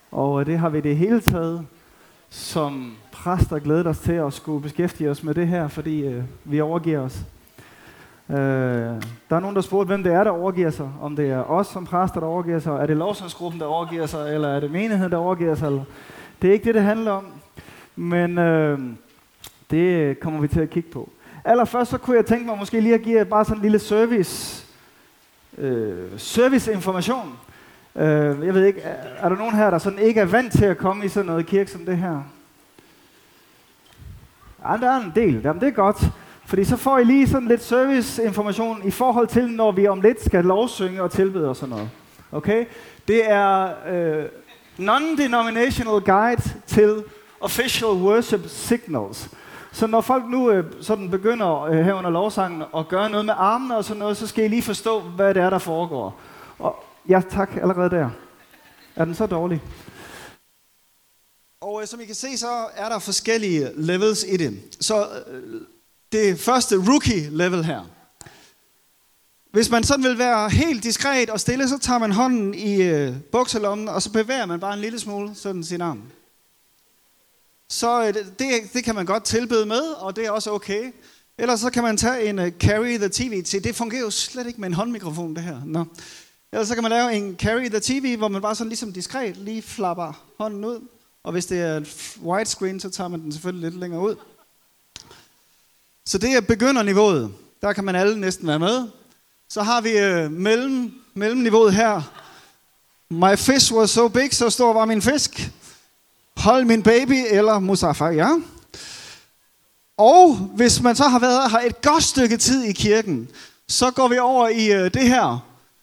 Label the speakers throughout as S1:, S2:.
S1: Og det har vi det hele taget som præster glædet os til at skulle beskæftige os med det her, fordi vi overgiver os. Der er nogen, der spurgte, hvem det er, der overgiver sig. Om det er os som præster, der overgiver sig. Er det lovsangsgruppen, der overgiver sig? Eller er det menigheden, der overgiver sig? Eller? Det er ikke det det handler om. Men det kommer vi til at kigge på. Allerførst så kunne jeg tænke mig måske lige at give bare sådan en lille serviceinformation. Jeg ved ikke, er der nogen her, der sådan ikke er vant til at komme i sådan noget kirke som det her? Ja, der er en del. Jamen, det er godt. Fordi så får I lige sådan lidt serviceinformation i forhold til, når vi om lidt skal lovsynge og tilbede og sådan noget. Okay? Det er non-denominational guide til official worship signals. Så når folk nu sådan begynder her under lovsangen at gøre noget med armene og sådan noget, så skal I lige forstå, hvad det er, der foregår. Og ja, tak, allerede der. Er den så dårlig? Og som I kan se, så er der forskellige levels i det. Så det første rookie level her. Hvis man sådan vil være helt diskret og stille, så tager man hånden i bukselommen, og så bevæger man bare en lille smule sådan sin arm. Så det kan man godt tilbede med, og det er også okay. Ellers så kan man tage en carry the TV. Det fungerer jo slet ikke med en håndmikrofon, det her. Nå. Ellers så kan man lave en carry the TV, hvor man bare sådan ligesom diskret lige flapper hånden ud. Og hvis det er widescreen, så tager man den selvfølgelig lidt længere ud. Så det er begynderniveauet. Der kan man alle næsten være med. Så har vi mellemniveauet her. My fish was so big, så stor var min fisk. Hold min baby, eller Mustafa, ja. Og hvis man så har været her et godt stykke tid i kirken, så går vi over i det her.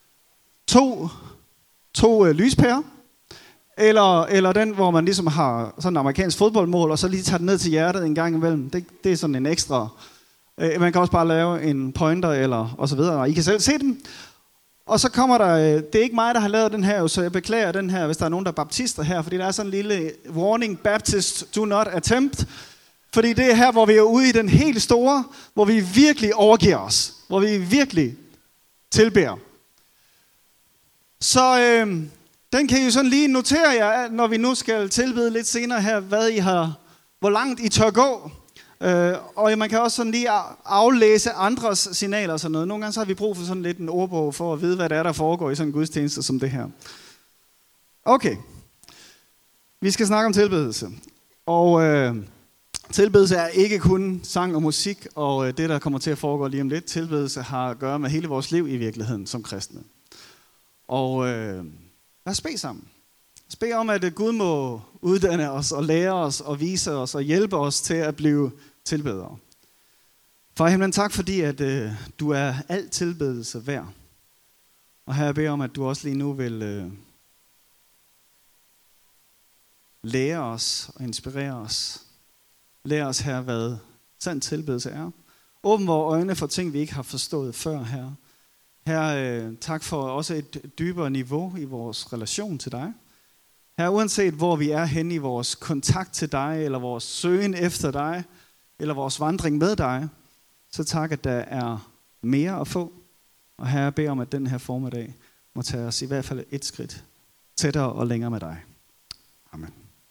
S1: To lyspærer. Eller den, hvor man ligesom har sådan en amerikansk fodboldmål, og så lige tager den ned til hjertet en gang imellem. Det er sådan en ekstra. Man kan også bare lave en pointer, eller og så videre, og I kan selv se den. Og så kommer der, det er ikke mig, der har lavet den her, så jeg beklager den her, hvis der er nogen, der er baptister her, fordi der er sådan en lille warning, Baptist, do not attempt. Fordi det er her, hvor vi er ude i den helt store, hvor vi virkelig overgiver os, hvor vi virkelig tilbeder. Så den kan I jo sådan lige notere jer, når vi nu skal tilbede lidt senere her, hvor langt I tør gå. Og man kan også sådan lige aflæse andres signaler og sådan noget. Nogle gange så har vi brug for sådan lidt en ordbog for at vide, hvad det er, der foregår i sådan en gudstjeneste som det her. Okay. Vi skal snakke om tilbedelse. Og tilbedelse er ikke kun sang og musik, og det, der kommer til at foregå lige om lidt. Tilbedelse har at gøre med hele vores liv i virkeligheden som kristne. Og lad os bede sammen. Lad os bede om, at Gud må uddanne os og lære os og vise os og hjælpe os til at blive tilbedere. Far i himlen, tak fordi, at du er al tilbedelse værd. Og her jeg beder om, at du også lige nu vil lære os og inspirere os. Lære os her, hvad sand tilbedelse er. Åbn vores øjne for ting, vi ikke har forstået før her. Her tak for også et dybere niveau i vores relation til dig. Her uanset hvor vi er henne i vores kontakt til dig, eller vores søgen efter dig, eller vores vandring med dig, så tak, at der er mere at få. Og her jeg beder om, at den her formiddag må tage os i hvert fald et skridt tættere og længere med dig. Amen.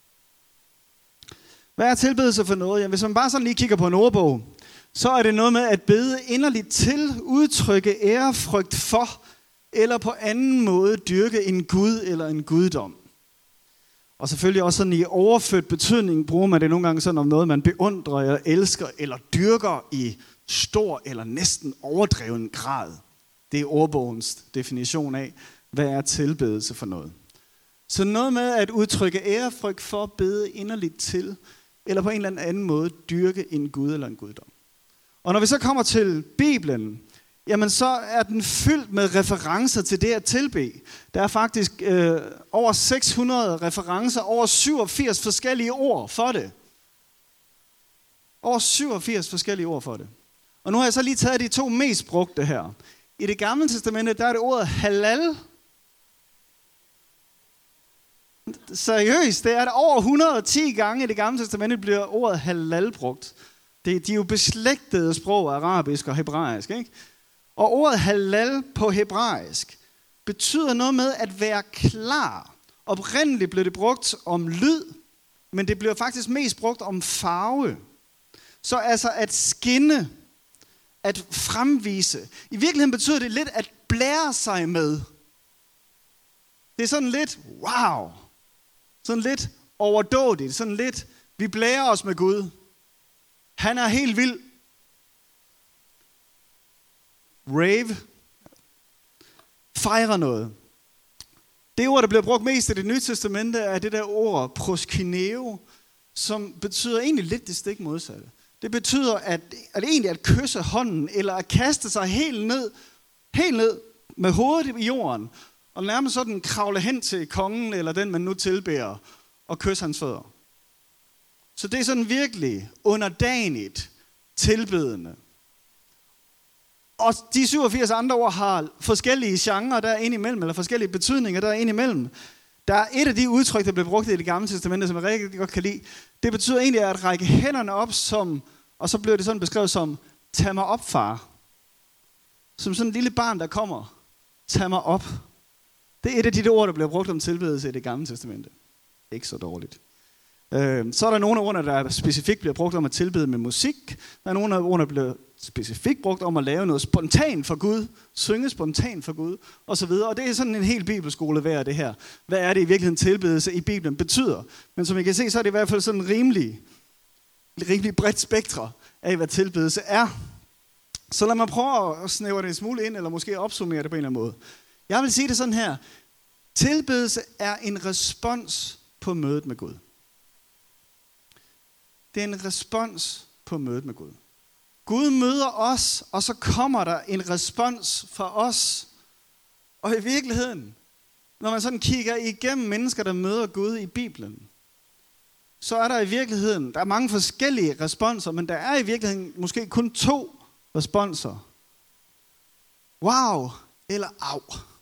S1: Hvad er tilbedelse for noget? Jamen, hvis man bare sådan lige kigger på en ordbog, så er det noget med at bede inderligt til, udtrykke ærefrygt for, eller på anden måde dyrke en gud eller en guddom. Og selvfølgelig også sådan i overført betydning bruger man det nogle gange sådan om noget, man beundrer eller elsker eller dyrker i stor eller næsten overdreven grad. Det er ordbogens definition af, hvad er tilbedelse for noget. Så noget med at udtrykke ærefrygt for, bede inderligt til, eller på en eller anden måde dyrke en gud eller en guddom. Og når vi så kommer til Bibelen, jamen så er den fyldt med referencer til det at tilbede. Der er faktisk over 600 referencer, over 87 forskellige ord for det. Over 87 forskellige ord for det. Og nu har jeg så lige taget de to mest brugte her. I det gamle testamente, der er det ordet halal. Seriøst, det er der over 110 gange i det gamle testamente bliver ordet halal brugt. De er jo beslægtede sprog, arabisk og hebraisk, ikke? Og ordet halal på hebraisk betyder noget med at være klar Oprindeligt blev det brugt om lyd, men det blev faktisk mest brugt om farve. Så altså at skinne, at fremvise. I virkeligheden betyder det lidt at blære sig med. Det er sådan lidt, wow. Sådan lidt overdådigt. Sådan lidt, vi blærer os med Gud. Han er helt vild. Rave. Fejre noget. Det ord, der bliver brugt mest i Det Nye Testamente, er det der ord proskineo, som betyder egentlig lidt det stik modsatte. Det betyder at kysse hånden, eller at kaste sig helt ned med hovedet i jorden, og nærmest sådan kravle hen til kongen, eller den man nu tilbeder, og kysse hans fødder. Så det er sådan virkelig underdanigt tilbedende. Og de 87 andre ord har forskellige genrer der ind imellem, eller forskellige betydninger der ind imellem. Der er et af de udtryk, der bliver brugt i Det Gamle Testamente, som jeg rigtig godt kan lide. Det betyder egentlig at række hænderne op, og så bliver det sådan beskrevet som, tag mig op, far. Som sådan en lille barn, der kommer, tag mig op. Det er et af de ord, der bliver brugt om tilbedelse i Det Gamle Testamente. Ikke så dårligt. Så er der nogle af ordene, der specifikt bliver brugt om at tilbede med musik. Der er nogle af ordene, der bliver specifikt brugt om at lave noget spontant for Gud. Synge spontant for Gud, osv. Og det er sådan en hel bibelskole værd det her. Hvad er det i virkeligheden tilbedelse i Bibelen betyder? Men som I kan se, så er det i hvert fald sådan rimelig bredt spektre af, hvad tilbedelse er. Så lad mig prøve at snævre det en smule ind, eller måske opsummere det på en eller anden måde. Jeg vil sige det sådan her. Tilbedelse er en respons på mødet med Gud. Det er en respons på mødet med Gud. Gud møder os, og så kommer der en respons fra os. Og i virkeligheden, når man sådan kigger igennem mennesker, der møder Gud i Bibelen, så er der i virkeligheden, der er mange forskellige responser, men der er i virkeligheden måske kun 2 responser. Wow eller au.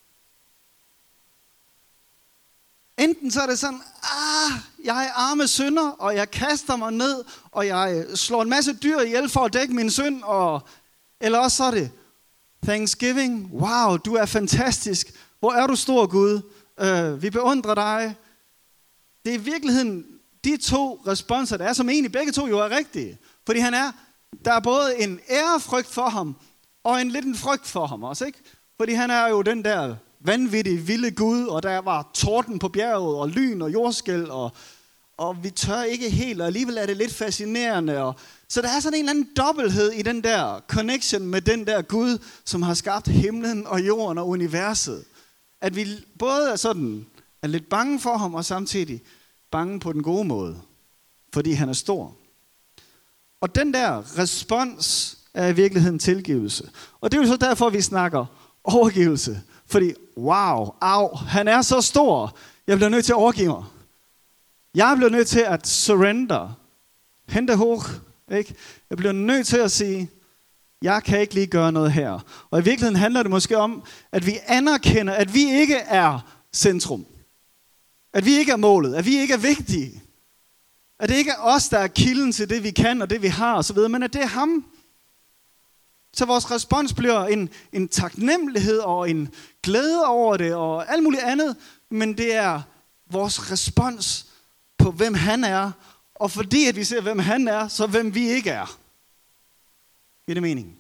S1: Enten så er det sådan, jeg er arme synder, og jeg kaster mig ned, og jeg slår en masse dyr ihjel for at dække min synd, eller også så er det, Thanksgiving, wow, du er fantastisk, hvor er du stor Gud, vi beundrer dig. Det er i virkeligheden de 2 responser, der er, som egentlig begge 2 jo er rigtige. Fordi der er både en ærefrygt for ham, og en frygt for ham også, ikke? Fordi han er jo den der vanvittige, vilde Gud, og der var torden på bjerget, og lyn og jordskælv, og vi tør ikke helt, og alligevel er det lidt fascinerende. Så der er sådan en eller anden dobbelthed i den der connection med den der Gud, som har skabt himlen og jorden og universet. At vi både er lidt bange for ham, og samtidig bange på den gode måde, fordi han er stor. Og den der respons er i virkeligheden tilgivelse. Og det er jo så derfor, vi snakker overgivelse. Fordi, wow, han er så stor. Jeg bliver nødt til at overgive mig. Jeg bliver nødt til at surrender. Hente hoch, ikke? Jeg bliver nødt til at sige, jeg kan ikke lige gøre noget her. Og i virkeligheden handler det måske om, at vi anerkender, at vi ikke er centrum. At vi ikke er målet. At vi ikke er vigtige. At det ikke er os, der er kilden til det, vi kan og det, vi har osv., men at det er ham. Så vores respons bliver en taknemmelighed og en glæde over det og alt muligt andet. Men det er vores respons på, hvem han er. Og fordi at vi ser, hvem han er, så hvem vi ikke er. Giver det mening?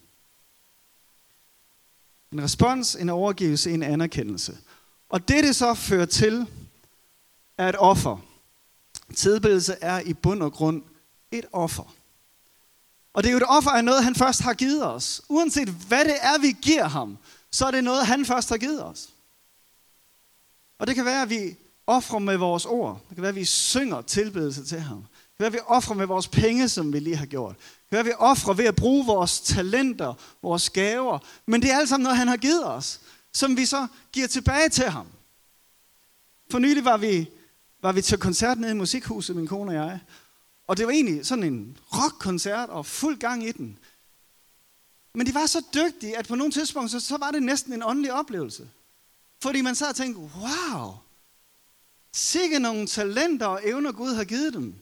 S1: En respons, en overgivelse, en anerkendelse. Og det så fører til, er et offer. Tilbedelse er i bund og grund et offer. Og det er jo et offer af noget, han først har givet os. Uanset hvad det er, vi giver ham, så er det noget, han først har givet os. Og det kan være, at vi ofrer med vores ord. Det kan være, at vi synger tilbedelse til ham. Det kan være, at vi ofrer med vores penge, som vi lige har gjort. Det kan være, at vi ofrer ved at bruge vores talenter, vores gaver. Men det er alt sammen noget, han har givet os, som vi så giver tilbage til ham. For nylig var vi til koncert nede i Musikhuset, min kone og jeg. Og det var egentlig sådan en rockkoncert og fuld gang i den. Men de var så dygtige, at på nogle tidspunkter, så var det næsten en åndelig oplevelse. Fordi man sad og tænkte, wow, sikke nogle talenter og evner Gud har givet dem.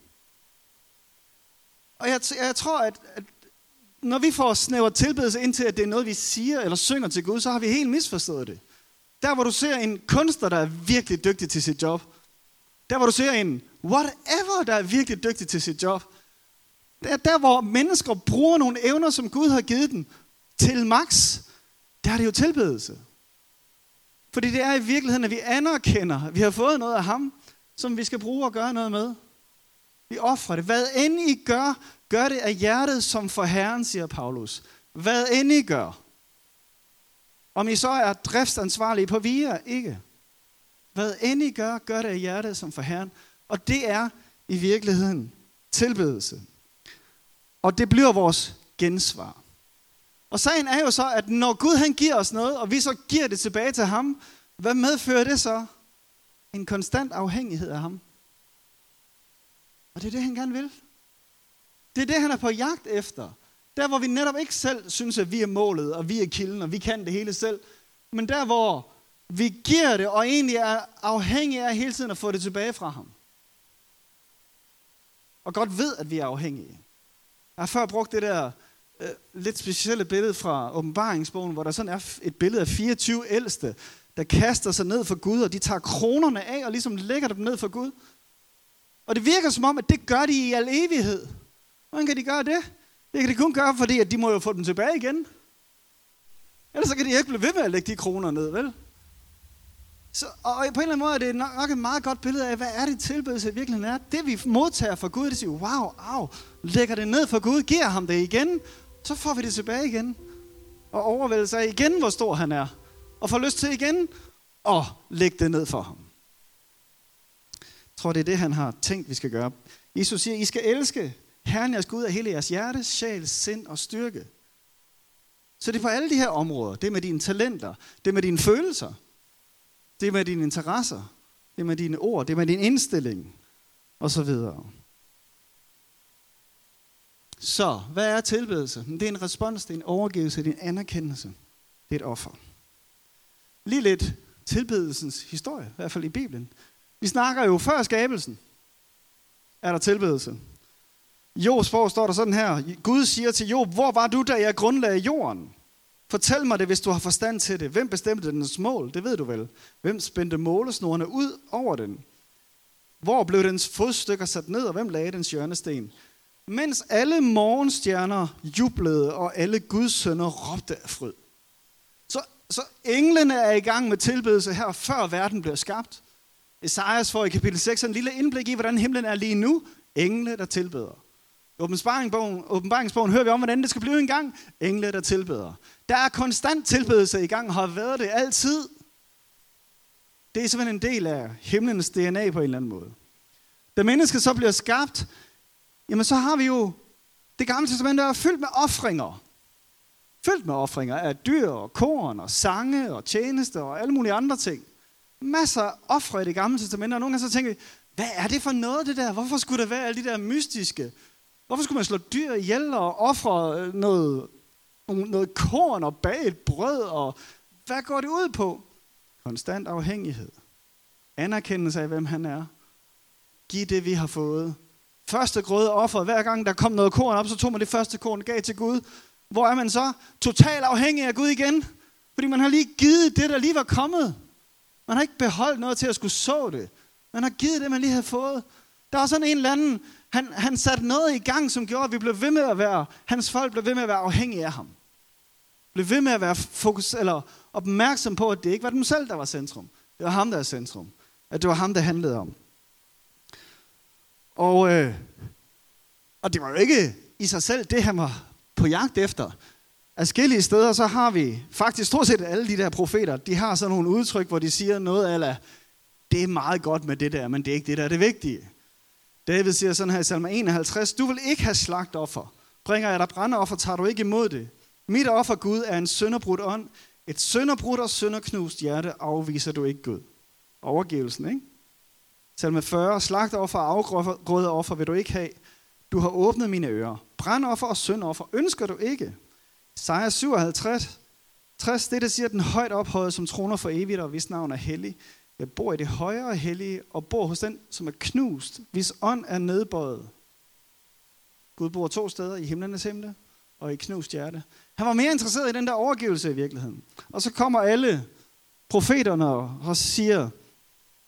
S1: Og jeg tror, at når vi får snævret tilbedelse ind til, at det er noget, vi siger eller synger til Gud, så har vi helt misforstået det. Der hvor du ser en kunstner, der er virkelig dygtig til sit job, Der hvor du ser en whatever, der er virkelig dygtig til sit job. Der hvor mennesker bruger nogle evner, som Gud har givet dem til max, der er det jo tilbedelse. Fordi det er i virkeligheden, at vi anerkender, at vi har fået noget af ham, som vi skal bruge og gøre noget med. Vi offrer det. Hvad end I gør, gør det af hjertet som for Herren, siger Paulus. Hvad end I gør. Om I så er driftsansvarlige på VIA, ikke. Hvad end I gør, gør det af hjertet som for Herren. Og det er i virkeligheden tilbedelse. Og det bliver vores gensvar. Og sagen er jo så, at når Gud han giver os noget, og vi så giver det tilbage til ham, hvad medfører det så? En konstant afhængighed af ham. Og det er det, han gerne vil. Det er det, han er på jagt efter. Der, hvor vi netop ikke selv synes, at vi er målet, og vi er kilden, og vi kan det hele selv. Men der, hvor vi giver det, og egentlig er afhængige af hele tiden at få det tilbage fra ham. Og godt ved, at vi er afhængige. Jeg har før brugt det der lidt specielle billede fra åbenbaringsbogen, hvor der sådan er et billede af 24 ældste, der kaster sig ned for Gud, og de tager kronerne af og ligesom lægger dem ned for Gud. Og det virker som om, at det gør de i al evighed. Hvordan kan de gøre det? Det kan de kun gøre, fordi at de må jo få dem tilbage igen. Ellers så kan de ikke blive ved med at lægge de kroner ned, vel? Så, og på en eller anden måde er det nok et meget godt billede af, hvad er det tilbedelse i virkeligheden er. Det vi modtager fra Gud, det siger, wow, lægger det ned for Gud, giver ham det igen, så får vi det tilbage igen. Og overvælder sig igen, hvor stor han er. Og får lyst til igen at lægge det ned for ham. Jeg tror, det er det, han har tænkt, vi skal gøre. Jesus siger, I skal elske Herren jeres Gud af hele jeres hjerte, sjæl, sind og styrke. Så det er på alle de her områder. Det er med dine talenter, det er med dine følelser, det er med dine interesser, det er med dine ord, det er med din indstilling, og så videre. Så, hvad er tilbedelse? Det er en respons, det er en overgivelse, det er en anerkendelse, det er et offer. Lige lidt tilbedelsens historie, i hvert fald i Bibelen. Vi snakker jo før skabelsen, er der tilbedelse. Jobs bog står der sådan her. Gud siger til Job, hvor var du, da jeg grundlagde jorden? Fortæl mig det, hvis du har forstand til det. Hvem bestemte dens mål? Det ved du vel. Hvem spændte målesnorene ud over den? Hvor blev dens fodstykker sat ned, og hvem lagde dens hjørnesten? Mens alle morgenstjerner jublede, og alle Guds sønner råbte af fryd. Så englene er i gang med tilbedelse her, før verden blev skabt. Esajas får i kapitel 6 en lille indblik i, hvordan himlen er lige nu. Engle, der tilbeder. I åbenbaringsbogen hører vi om, hvordan det skal blive en gang. Engle, der tilbeder. Der er konstant tilbedelse i gang, og har været det altid. Det er simpelthen en del af himlenes DNA på en eller anden måde. Da mennesket så bliver skabt, jamen så har vi jo det gamle testament, der er fyldt med ofringer. Fyldt med ofringer af dyr og korn og sange og tjenester og alle mulige andre ting. Masser af ofre i det gamle testament, og nogle gange så tænker vi, hvad er det for noget det der? Hvorfor skulle der være alle de der mystiske? Hvorfor skulle man slå dyr ihjel og ofre noget korn og bage et brød? Og hvad går det ud på? Konstant afhængighed. Anerkendelse af, hvem han er. Giv det, vi har fået. Første grøde offer. Hver gang der kom noget korn op, så tog man det første korn og gav til Gud. Hvor er man så? Totalt afhængig af Gud igen. Fordi man har lige givet det, der lige var kommet. Man har ikke beholdt noget til at skulle så det. Man har givet det, man lige havde fået. Der var sådan en eller anden, han satte noget i gang, som gjorde, at vi blev ved med at være, hans folk blev ved med at være afhængige af ham. Blev ved med at være opmærksom på, at det ikke var dem selv, der var centrum. Det var ham, der var centrum. At det var ham, der handlede om. Og det var jo ikke i sig selv det, han var på jagt efter. Forskellige steder, så har vi faktisk stort set alle de der profeter, de har sådan nogle udtryk, hvor de siger noget af, det er meget godt med det der, men det er ikke det, der er det vigtige. David siger sådan her i salme 51, du vil ikke have slagtoffer. Bringer jeg dig brandoffer, tager du ikke imod det. Mit offer, Gud, er en sønderbrudt ånd. Et sønderbrudt og sønderknust hjerte afviser du ikke, Gud. Overgivelsen, ikke? Salme 40, slagtoffer og afgrøde offer vil du ikke have. Du har åbnet mine ører. Brandoffer og syndoffer ønsker du ikke. Esajas 57, 60, det der siger, den højt ophøjet, som troner for evigt, og hvis navn er hellig. Jeg bor i det højere hellige, og bor hos den, som er knust, hvis ånd er nedbøjet. Gud bor 2 steder, i himlenes himmel og i knust hjerte. Han var mere interesseret i den der overgivelse i virkeligheden. Og så kommer alle profeterne og siger,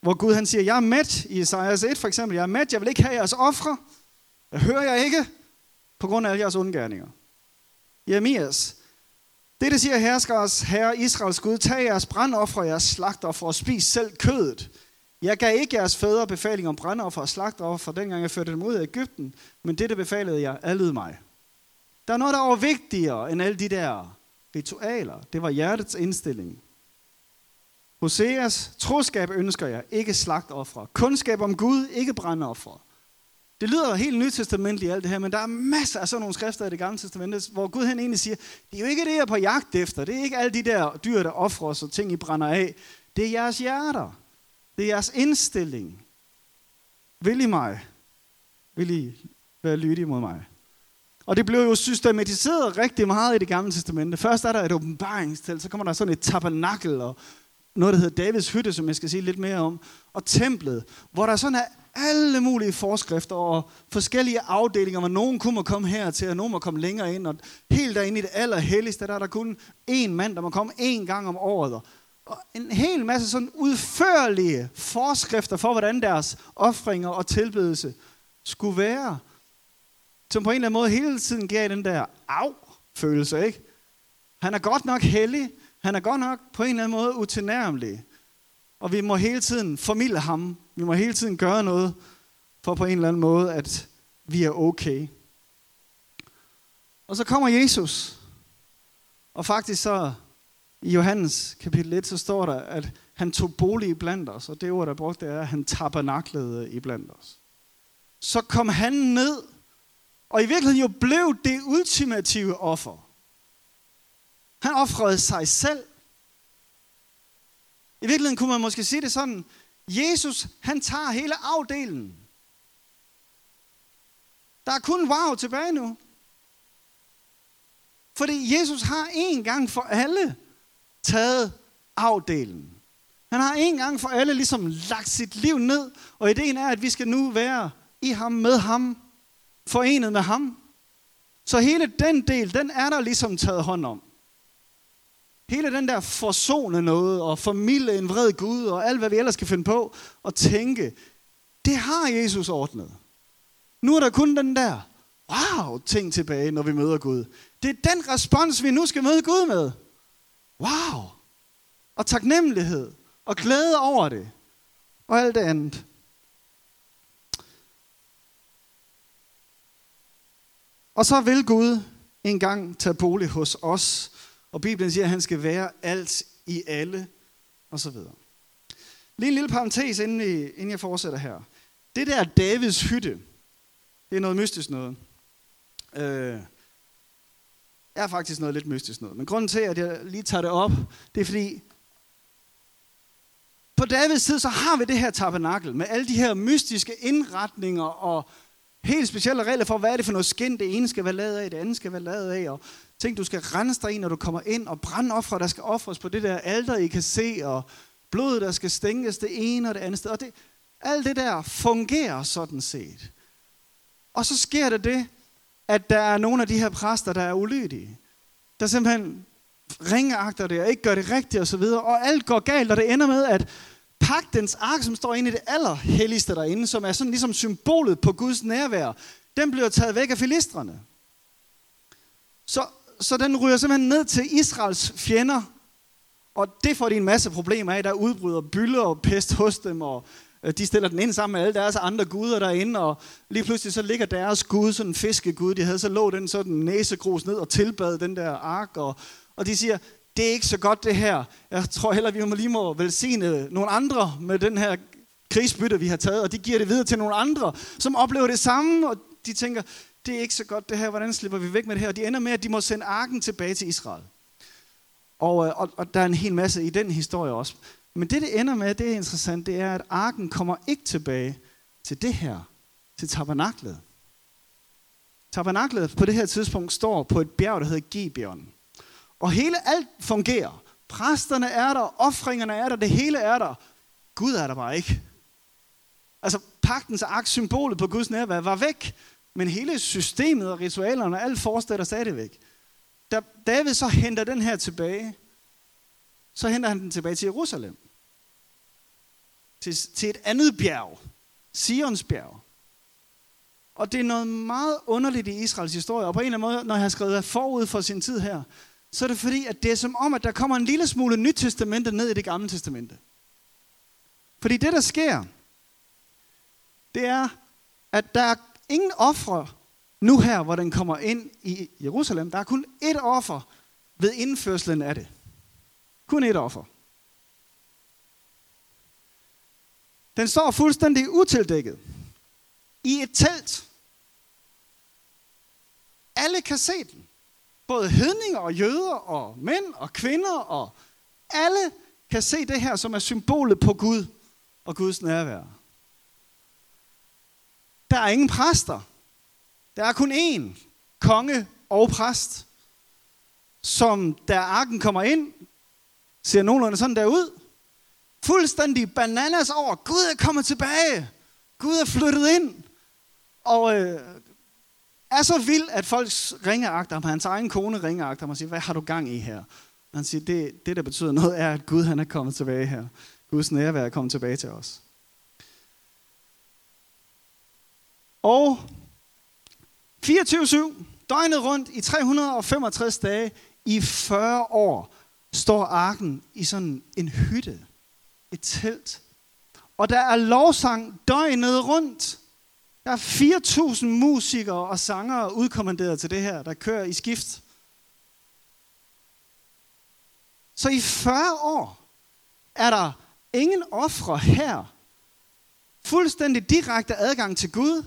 S1: hvor Gud han siger, jeg er mæt, i Esajas 1 for eksempel, jeg er mæt, jeg vil ikke have jeres ofre. Jeg hører jer ikke, på grund af alle jeres undgerninger. Jeremias, det siger herskers herre Israels Gud, tag jeres brandoffer, jeres slagtoffer og spis selv kødet. Jeg gav ikke jeres fædre befaling om brandoffer og slagtoffer, dengang jeg førte dem ud af Egypten, men dette befalede jeg, adlyd mig. Der er noget, der var vigtigere end alle de der ritualer. Det var hjertets indstilling. Hoseas, troskab ønsker jeg, ikke slagtoffer. Kundskab om Gud, ikke brandoffer. Det lyder helt nytestamentligt alt det her, men der er masser af sådan nogle skrifter i det gamle testamente, hvor Gud han egentlig siger, det er jo ikke det, jeg er på jagt efter. Det er ikke alle de der dyr, der offres og ting, I brænder af. Det er jeres hjerter. Det er jeres indstilling. Vil I mig? Vil I være lydige mod mig? Og det blev jo systematiseret rigtig meget i det gamle testamente. Først er der et åbenbaringstelt, så kommer der sådan et tabernakel og noget, der hedder Davids hytte, som jeg skal sige lidt mere om, og templet, hvor der sådan er alle mulige forskrifter og forskellige afdelinger, hvor nogen kunne må komme hertil, og nogen må komme længere ind, og helt derinde i det allerhelligste, der er der kun én mand, der må komme én gang om året, og en hel masse sådan udførlige forskrifter for, hvordan deres ofringer og tilbedelse skulle være, som på en eller anden måde hele tiden gav den der følelse, ikke? Han er godt nok hellig, han er godt nok på en eller anden måde utilnærmelig. Og vi må hele tiden formilde ham. Vi må hele tiden gøre noget, for på en eller anden måde, at vi er okay. Og så kommer Jesus. Og faktisk så, i Johannes kapitel 1, så står der, at han tog bolig i blandt os. Og det ord, der brugt, det er, at han tabernaklede i blandt os. Så kom han ned, og i virkeligheden jo blev det ultimative offer. Han ofrede sig selv. I virkeligheden kunne man måske sige det sådan, Jesus, han tager hele afdelen. Der er kun wow tilbage nu. Fordi Jesus har en gang for alle taget afdelen. Han har en gang for alle ligesom lagt sit liv ned, og ideen er, at vi skal nu være i ham, med ham, forenet med ham. Så hele den del, den er der ligesom taget hånd om. Hele den der forsone noget, og formilde en vred Gud, og alt hvad vi ellers skal finde på, og tænke, det har Jesus ordnet. Nu er der kun den der, ting tilbage, når vi møder Gud. Det er den respons, vi nu skal møde Gud med. Wow! Og taknemmelighed, og glæde over det, og alt det andet. Og så vil Gud en gang tage bolig hos os, og Bibelen siger, at han skal være alt i alle, og så videre. Lige en lille parentes, inden jeg fortsætter her. Det der Davids hytte, det er noget mystisk noget. Er faktisk noget lidt mystisk noget. Men grunden til, at jeg lige tager det op, det er fordi, på Davids tid, så har vi det her tabernakel, med alle de her mystiske indretninger, og helt specielle regler for, hvad er det for noget skind, det ene skal være lavet af, det andet skal være lavet af, og ting, du skal rense dig i, når du kommer ind, og brandofre, der skal ofres på det der alter, I kan se, og blodet, der skal stænkes det ene og det andet sted. Og alt det der fungerer sådan set. Og så sker det, at der er nogle af de her præster, der er ulydige. Der simpelthen ringeagter det, og ikke gør det rigtigt og så videre. Og alt går galt, og det ender med, at pagtens ark, som står inde i det allerhelligste derinde, som er sådan ligesom symbolet på Guds nærvær, den bliver taget væk af filistrene. Så den ryger simpelthen ned til Israels fjender, og det får de en masse problemer af. Der udbryder bylder og pest hos dem, og de stiller den ind sammen med alle deres andre guder derinde, og lige pludselig så ligger deres gud, sådan en fiskegud, de havde, så lå den sådan næsegrus ned og tilbad den der ark, og de siger, det er ikke så godt det her. Jeg tror heller, vi lige må velsigne nogle andre med den her krigsbytte, vi har taget, og de giver det videre til nogle andre, som oplever det samme, og de tænker, det er ikke så godt det her, hvordan slipper vi væk med det her? Og de ender med, at de må sende arken tilbage til Israel. Og der er en hel masse i den historie også. Men det ender med, det er interessant, det er, at arken kommer ikke tilbage til det her, til tabernaklet. Tabernaklet på det her tidspunkt står på et bjerg, der hedder Gibeon. Og alt fungerer. Præsterne er der, ofringerne er der, det hele er der. Gud er der bare ikke. Altså pagtens ark, symbolet på Guds nærvær, var væk. Men hele systemet og ritualerne, alt fortsætter stadigvæk. Da David så henter den her tilbage, så henter han den tilbage til Jerusalem. til et andet bjerg, Sions bjerg. Og det er noget meget underligt i Israels historie, og på en eller anden måde, når jeg har skrevet forud for sin tid her, så er det fordi, at det er som om, at der kommer en lille smule Nyt Testamente ned i det gamle testamente. Fordi det, der sker, det er, at der er ingen ofre nu her, hvor den kommer ind i Jerusalem. Der er kun ét offer ved indførslen af det. Kun ét offer. Den står fuldstændig utildækket i et telt. Alle kan se den. Både hedninger og jøder og mænd og kvinder og alle kan se det her, som er symbolet på Gud og Guds nærvær. Der er ingen præster. Der er kun én konge og præst, som da arken kommer ind, ser nogenlunde sådan der ud. Fuldstændig bananas over, Gud er kommet tilbage. Gud er flyttet ind. Og er så vild, at folk ringeagter ham. Hans egen kone ringeagter ham og siger, hvad har du gang i her? Og han siger, det der betyder noget er, at Gud han er kommet tilbage her. Guds nærvær er kommet tilbage til os. Og 24/7, døgnet rundt i 365 dage, i 40 år, står arken i sådan en hytte, et telt. Og der er lovsang døgnet rundt. Der er 4.000 musikere og sangere udkommanderet til det her, der kører i skift. Så i 40 år er der ingen ofre her. Fuldstændig direkte adgang til Gud.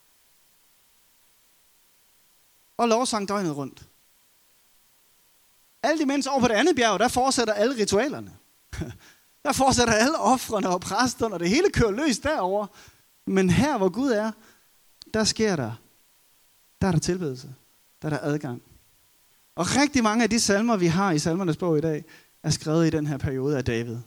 S1: Og lovsang døgnet rundt. Alt imens over på det andet bjerg, der fortsætter alle ritualerne. Der fortsætter alle ofrene og præsterne, og det hele kører løs derover. Men her, hvor Gud er, der sker der. Der er der tilbedelse. Der er der adgang. Og rigtig mange af de salmer, vi har i salmernes bog i dag, er skrevet i den her periode af David.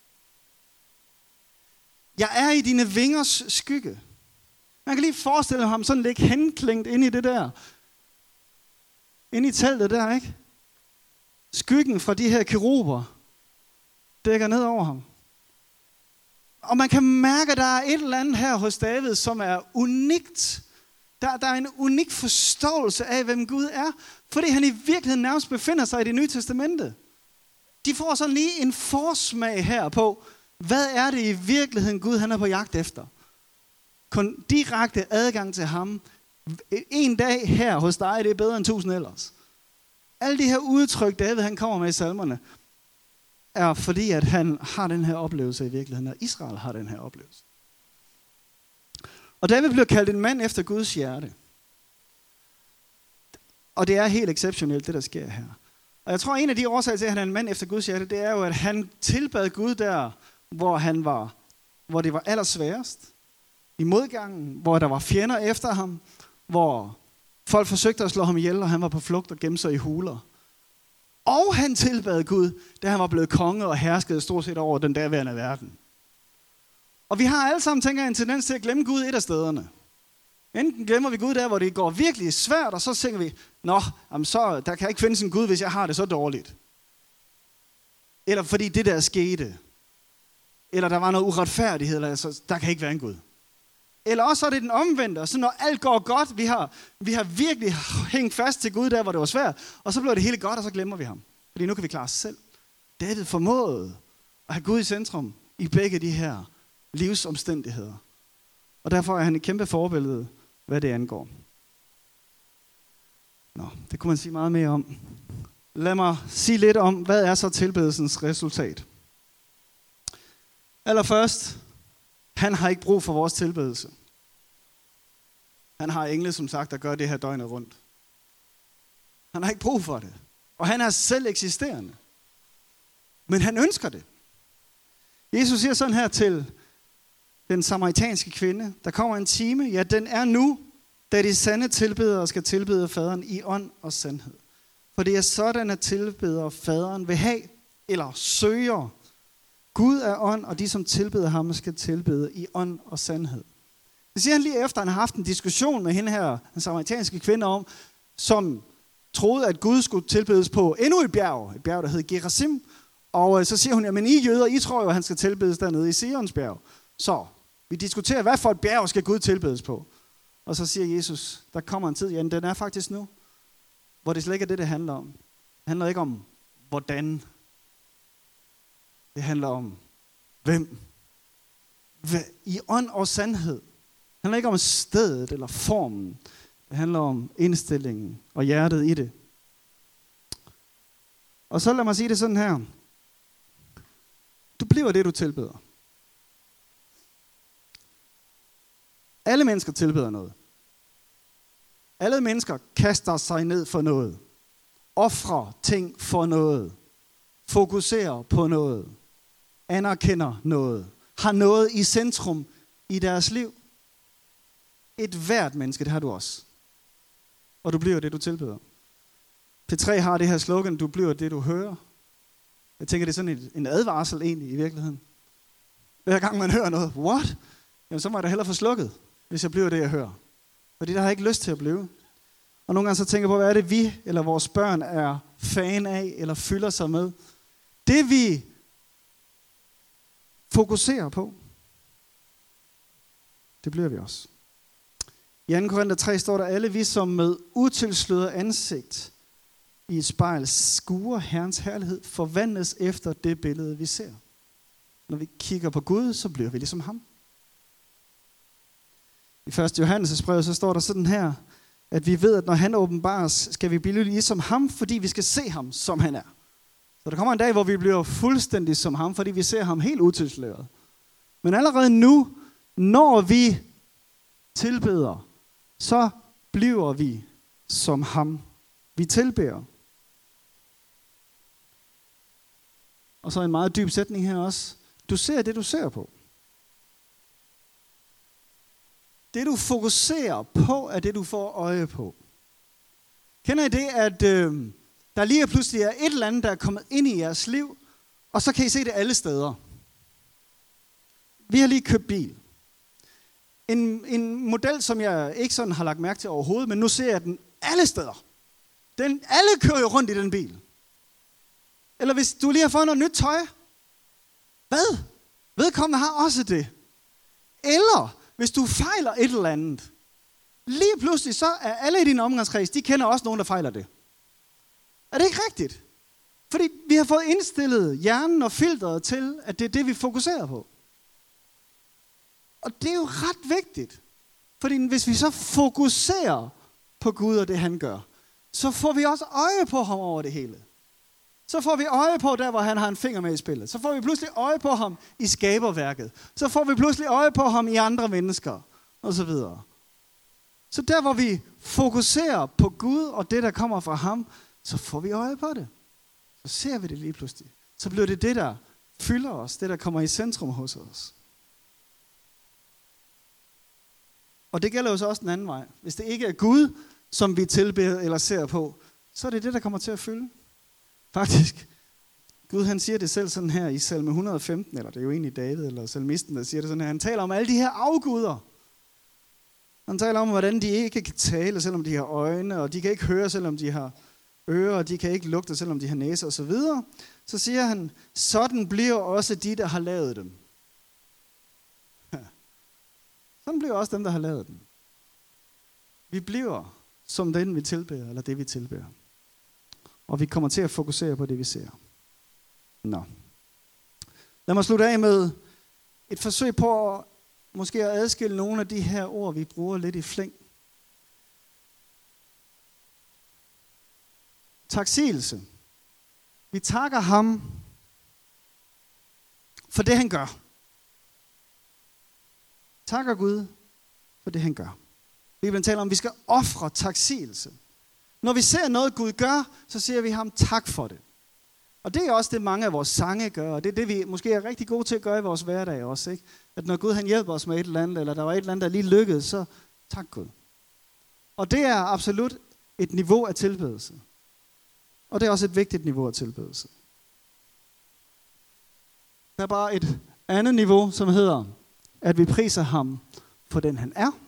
S1: Jeg er i dine vingers skygge. Man kan lige forestille ham sådan lidt henklængt ind i det der. Inde i teltet der, ikke? Skyggen fra de her keruber dækker ned over ham. Og man kan mærke, at der er et eller andet her hos David, som er unikt. Der er en unik forståelse af, hvem Gud er, fordi han i virkeligheden nærmest befinder sig i Det Nye Testamente. De får sådan lige en forsmag her på, hvad er det i virkeligheden Gud han er på jagt efter. Kun direkte adgang til ham. En dag her hos dig, det er bedre end 1000 ellers. Alle de her udtryk, David han kommer med i salmerne, er fordi, at han har den her oplevelse i virkeligheden, og Israel har den her oplevelse. Og David bliver kaldt en mand efter Guds hjerte. Og det er helt exceptionelt, det der sker her. Og jeg tror, en af de årsager til, at han er en mand efter Guds hjerte, det er jo, at han tilbad Gud der, hvor det var allersværest. I modgangen, hvor der var fjender efter ham, hvor folk forsøgte at slå ham ihjel, og han var på flugt og gemte sig i huler. Og han tilbad Gud, da han var blevet konge og herskede stort set over den derværende verden. Og vi har alle sammen, tænker jeg, en tendens til at glemme Gud et af stederne. Enten glemmer vi Gud der, hvor det går virkelig svært, og så tænker vi, så der kan ikke findes en Gud, hvis jeg har det så dårligt. Eller fordi det der skete. Eller der var noget uretfærdighed, eller så der kan ikke være en Gud. Eller også er det den omvendte, og så når alt går godt, vi har virkelig hængt fast til Gud der, hvor det var svært, og så bliver det hele godt, og så glemmer vi ham. Fordi nu kan vi klare os selv. David formåede at have Gud i centrum i begge de her livsomstændigheder. Og derfor er han et kæmpe forbillede, hvad det angår. Det kunne man sige meget mere om. Lad mig sige lidt om, hvad er så tilbedelsens resultat. Allerførst, han har ikke brug for vores tilbedelse. Han har engle, som sagt, der gør det her døgnet rundt. Han har ikke brug for det. Og han er selv eksisterende. Men han ønsker det. Jesus siger sådan her til den samaritanske kvinde, der kommer en time, ja, den er nu, da de sande tilbedere skal tilbede faderen i ånd og sandhed. For det er sådan, at tilbedere faderen vil have, eller søger. Gud er ånd, og de, som tilbeder ham, skal tilbede i ånd og sandhed. Det siger han lige efter, han har haft en diskussion med hende her, den samaritanske kvinde om, som troede, at Gud skulle tilbedes på endnu et bjerg der hed Gerizim, Og så siger hun, jamen I jøder, I tror jo, at han skal tilbedes dernede i Sionsbjerg. Så vi diskuterer, hvad for et bjerg skal Gud tilbedes på. Og så siger Jesus, der kommer en tid, ja, den er faktisk nu, hvor det slet ikke er det handler om. Det handler ikke om, hvordan. Det handler om, hvem. I ånd og sandhed. Det handler ikke om stedet eller formen. Det handler om indstillingen og hjertet i det. Og så lad mig sige det sådan her. Du bliver det, du tilbeder. Alle mennesker tilbeder noget. Alle mennesker kaster sig ned for noget. Ofrer ting for noget. Fokuserer på noget. Anerkender noget. Har noget i centrum i deres liv. Et hvert menneske, det har du også. Og du bliver det, du tilbeder. P3 har det her slogan, du bliver det, du hører. Jeg tænker, det er sådan en advarsel egentlig i virkeligheden. Hver gang man hører noget, what? Jamen så må jeg da hellere få slukket, hvis jeg bliver det, jeg hører. Fordi der har jeg ikke lyst til at blive. Og nogle gange så tænker jeg på, hvad er det vi eller vores børn er fan af, eller fylder sig med. Det vi fokuserer på, det bliver vi også. I 2. Korinther 3 står der, alle vi som med utilsløret ansigt i et spejl skuer Herrens herlighed, forvandles efter det billede, vi ser. Når vi kigger på Gud, så bliver vi ligesom ham. I 1. Johannes' brev, så står der sådan her, at vi ved, at når han åbenbares, skal vi blive ligesom ham, fordi vi skal se ham, som han er. Så der kommer en dag, hvor vi bliver fuldstændig som ham, fordi vi ser ham helt utilsløret. Men allerede nu, når vi tilbeder, så bliver vi som ham. Vi tilbeder. Og så en meget dyb sætning her også. Du ser det, du ser på. Det, du fokuserer på, er det, du får øje på. Kender I det, at der lige pludselig er et eller andet, der er kommet ind i jeres liv, og så kan I se det alle steder. Vi har lige købt bil. En model, som jeg ikke sådan har lagt mærke til overhovedet, men nu ser jeg den alle steder. Alle kører jo rundt i den bil. Eller hvis du lige har fået noget nyt tøj. Hvad? Vedkommende har også det. Eller hvis du fejler et eller andet. Lige pludselig så er alle i din omgangskreds, de kender også nogen, der fejler det. Er det ikke rigtigt? Fordi vi har fået indstillet hjernen og filteret til, at det er det, vi fokuserer på. Og det er jo ret vigtigt. Fordi hvis vi så fokuserer på Gud og det, han gør, så får vi også øje på ham over det hele. Så får vi øje på der, hvor han har en finger med i spillet. Så får vi pludselig øje på ham i skaberværket. Så får vi pludselig øje på ham i andre mennesker, og så videre. Så der, hvor vi fokuserer på Gud og det, der kommer fra ham, så får vi øje på det. Så ser vi det lige pludselig. Så bliver det det, der fylder os, det, der kommer i centrum hos os. Og det gælder jo så også den anden vej. Hvis det ikke er Gud, som vi tilbeder eller ser på, så er det det, der kommer til at fylde. Faktisk, Gud han siger det selv sådan her i salme 115, eller det er jo egentlig David eller salmisten, der siger det sådan her. Han taler om alle de her afguder. Han taler om, hvordan de ikke kan tale, selvom de har øjne, og de kan ikke høre, selvom de har ører, og de kan ikke lugte, selvom de har næse osv. Så siger han, sådan bliver også de, der har lavet dem. Sådan bliver også dem, der har lavet dem. Vi bliver som den, vi tilbeder, eller det, vi tilbeder. Og vi kommer til at fokusere på det, vi ser. Nå. Lad mig slutte af med et forsøg på at måske at adskille nogle af de her ord, vi bruger lidt i flæng. Taksigelse. Vi takker ham for det, han gør. Takker Gud for det, han gør. Bibelen taler om, at vi skal ofre taksigelse. Når vi ser noget, Gud gør, så siger vi ham tak for det. Og det er også det, mange af vores sange gør, og det er det, vi måske er rigtig gode til at gøre i vores hverdag også. Ikke? At når Gud han hjælper os med et eller andet, eller der var et eller andet, der lige lykkedes, så tak Gud. Og det er absolut et niveau af tilbedelse. Og det er også et vigtigt niveau af tilbedelse. Der er bare et andet niveau, som hedder, at vi priser ham for den han er.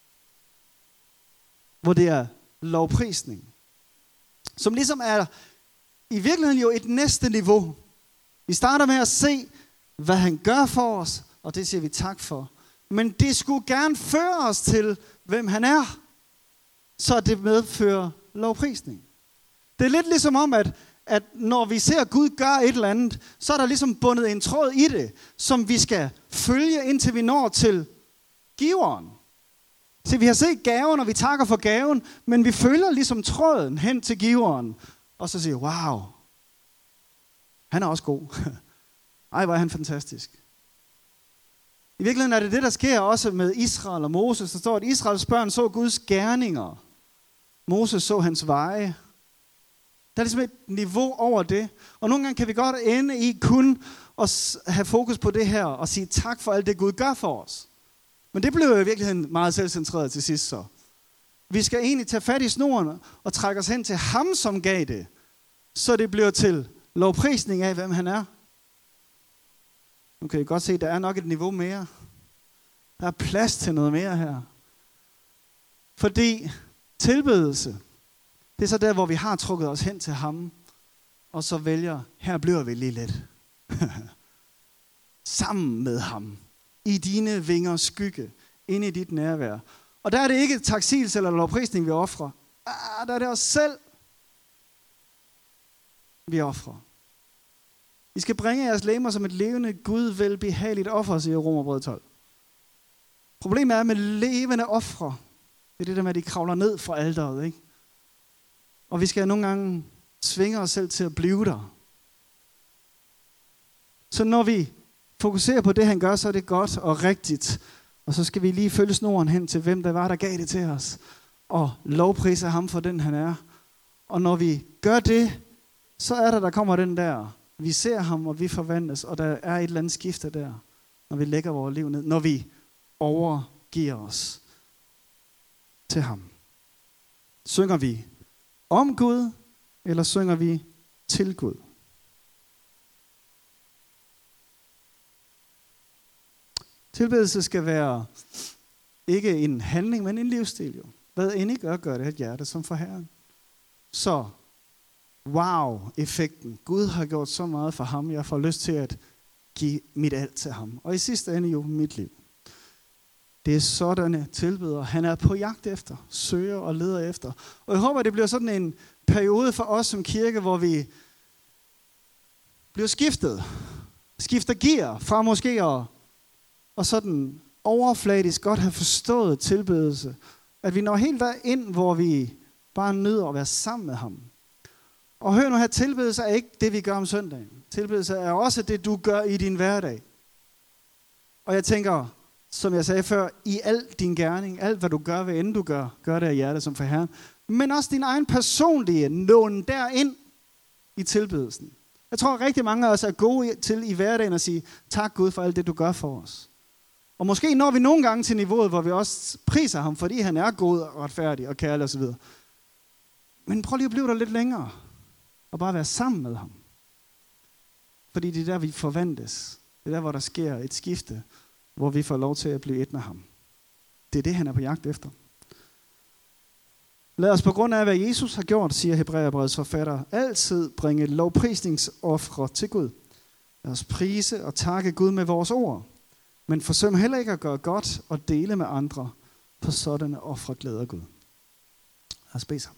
S1: Hvor det er lovprisning. Som ligesom er i virkeligheden jo et næste niveau Vi starter med at se, hvad han gør for os, og det siger vi tak for. Men det skulle gerne føre os til, hvem han er, så det medfører lovprisning. Det er lidt ligesom om, at når vi ser Gud gøre et eller andet, så er der ligesom bundet en tråd i det, som vi skal følge, indtil vi når til giveren. Så vi har set gaven, og vi takker for gaven, men vi følger ligesom tråden hen til giveren. Og så siger wow, han er også god. Ej, hvor er han fantastisk. I virkeligheden er det det, der sker også med Israel og Moses. Der står, at Israels børn så Guds gerninger. Moses så hans veje. Der er ligesom et niveau over det. Og nogle gange kan vi godt ende i kun at have fokus på det her og sige tak for alt det, Gud gør for os. Men det blev jo i virkeligheden meget selvcentreret til sidst så. Vi skal egentlig tage fat i snoren og trække os hen til ham, som gav det. Så det bliver til lovprisning af, hvem han er. Nu kan I godt se, at der er nok et niveau mere. Der er plads til noget mere her. Fordi tilbedelse, det er så der, hvor vi har trukket os hen til ham, og så vælger, her bliver vi lige lidt. Sammen med ham. I dine vingers skygge. Inde i dit nærvær. Og der er det ikke taksigelse eller lovprisning, vi offrer. Der er det os selv, vi offrer. I skal bringe jeres legemer som et levende, Gud velbehageligt offer, siger Romerbrevet 12. Problemet er med levende ofre. Det er det der med, at de kravler ned fra alteret, ikke? Og vi skal nogle gange svinge os selv til at blive der. Så når vi fokuserer på det, han gør, så er det godt og rigtigt. Og så skal vi lige følge snoren hen til, hvem der var, der gav det til os. Og lovprise ham for den, han er. Og når vi gør det, så er der kommer den der. Vi ser ham, og vi forvandles, og der er et eller andet skifte der, når vi lægger vores liv ned. Når vi overgiver os til ham. Synger vi om Gud, eller synger vi til Gud? Tilbedelse skal være ikke en handling, men en livsstil. Jo. Hvad end I gør det et hjerte som for Herren. Så wow-effekten. Gud har gjort så meget for ham. Jeg får lyst til at give mit alt til ham. Og i sidste ende jo mit liv. Det er sådanne tilbedere, han er på jagt efter, søger og leder efter. Og jeg håber, det bliver sådan en periode for os som kirke, hvor vi bliver skifter gear fra måske og sådan overfladisk godt have forstået tilbedelse. At vi når helt derind, hvor vi bare nyder at være sammen med ham. Og hør nu her, tilbedelse er ikke det, vi gør om søndagen. Tilbedelse er også det, du gør i din hverdag. Og jeg tænker, som jeg sagde før, i al din gerning, alt hvad du gør, hvad end du gør det af hjertet som for Herren. Men også din egen personlige nåen derind i tilbedelsen. Jeg tror, rigtig mange af os er gode til i hverdagen at sige, tak Gud for alt det, du gør for os. Og måske når vi nogle gange til niveauet, hvor vi også priser ham, fordi han er god og retfærdig og kærlig osv. Men prøv lige at blive der lidt længere. Og bare være sammen med ham. Fordi det er der, vi forvandles. Det er der, hvor der sker et skifte, hvor vi får lov til at blive et med ham. Det er det, han er på jagt efter. Lad os på grund af, hvad Jesus har gjort, siger Hebræerbrevets forfatter, altid bringe lovprisningsofre til Gud. Lad os prise og takke Gud med vores ord. Men forsøm heller ikke at gøre godt og dele med andre, for sådanne ofre glæder Gud. Lad os bede sammen.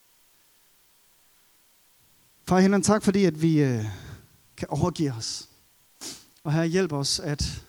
S1: Far i himlen, tak fordi, at vi kan overgive os. Og her hjælp os at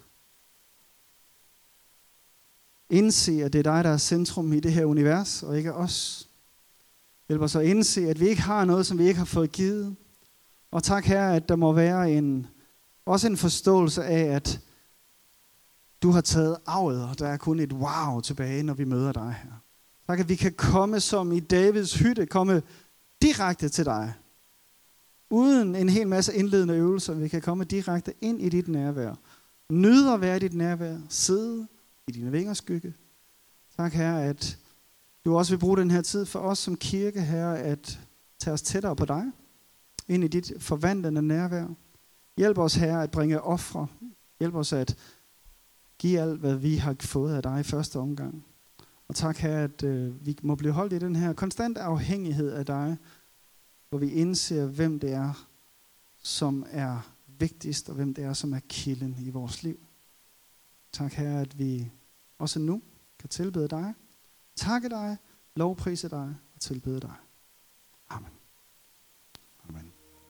S1: indse, at det er dig, der er centrum i det her univers, og ikke os. Hjælp os at indse, at vi ikke har noget, som vi ikke har fået givet. Og tak her, at der må være også en forståelse af, at du har taget arvet, og der er kun et wow tilbage, når vi møder dig her. Tak, at vi kan komme som i Davids hytte, komme direkte til dig. Uden en hel masse indledende øvelser, vi kan komme direkte ind i dit nærvær. Nyde at være i dit nærvær. Sidde i dine vingers skygge. Tak, Herre, at du også vil bruge den her tid for os som kirke, Herre, at tage os tættere på dig. Ind i dit forvandlende nærvær. Hjælp os, Herre, at bringe ofre. Hjælp os at give alt, hvad vi har fået af dig i første omgang. Og tak, Herre, at vi må blive holdt i den her konstant afhængighed af dig, hvor vi indser, hvem det er, som er vigtigst, og hvem det er, som er kilden i vores liv. Tak, Herre, at vi også nu kan tilbede dig, takke dig, lovprise dig og tilbede dig. Amen.